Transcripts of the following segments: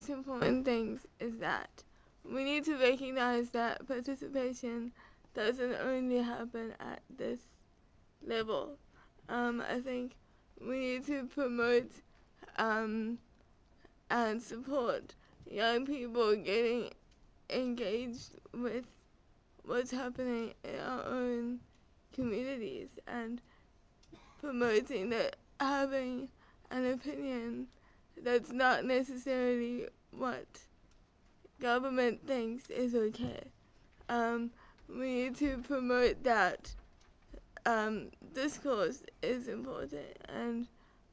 important things is that we need to recognize that participation doesn't only happen at this level. I think we need to promote um, and support young people getting engaged with what's happening in our own communities and promoting that having an opinion that's not necessarily what government thinks is okay. Um, we need to promote that discourse is important and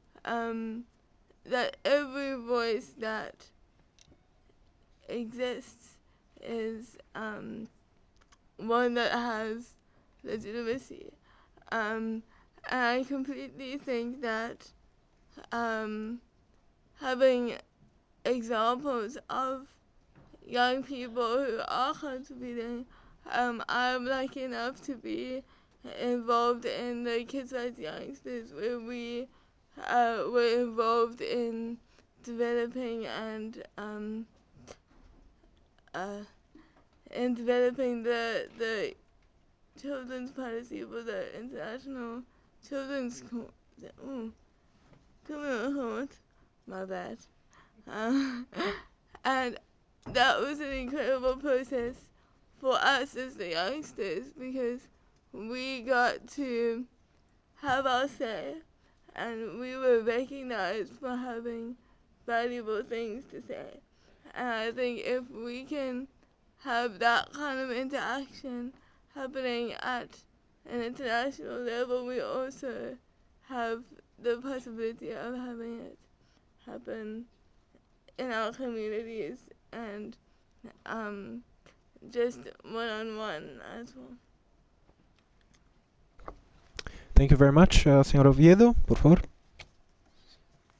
that every voice that exists is one that has legitimacy. And I completely think that um, having examples of young people who are contributing. I'm lucky enough to be involved in the Kids Rights Youngsters, where we were involved in developing and uh, developing the children's policy for the International Children's Court. Ooh, criminal court. My bad. Uh, and that was an incredible process for us as the youngsters because we got to have our say and we were recognized for having valuable things to say. And I think if we can have that kind of interaction happening at an international level, we also have the possibility of having it happen in our communities and um, just one-on-one as well. Thank you very much, señor Oviedo, por favor.